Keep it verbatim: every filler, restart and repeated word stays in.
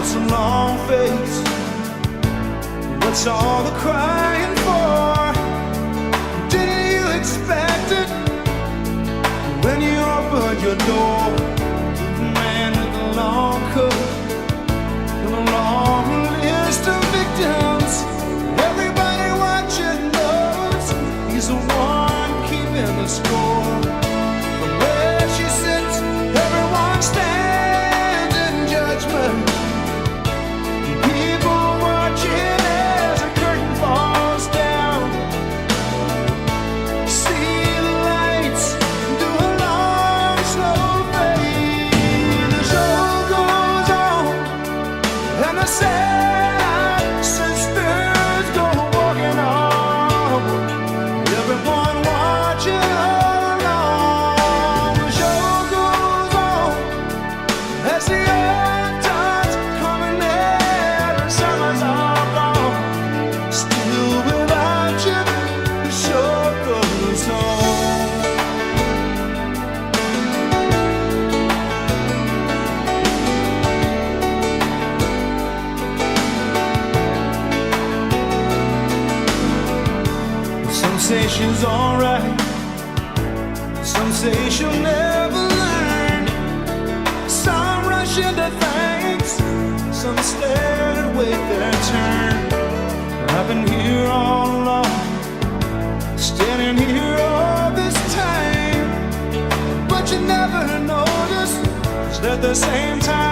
What's a long face? What's all the crying for? Didn't you expect it when you opened your door? The man with the long coat and a long list of victims. Everybody watching knows he's the one keeping the score. From where she sits, everyone stands in judgment. People watching as the curtain falls down. See the lights do a long, slow fade. The show goes on, and the sad sisters go walking on. Everyone watching all along. The show goes on as the earth turns coming in. The summers are gone. Still without you, the show goes on. Some say she's alright, some say she'll never learn. Some rush into things, some stare and wait their turn. I've been here all along, standing here all this time, but you never notice. 'Cause at the same time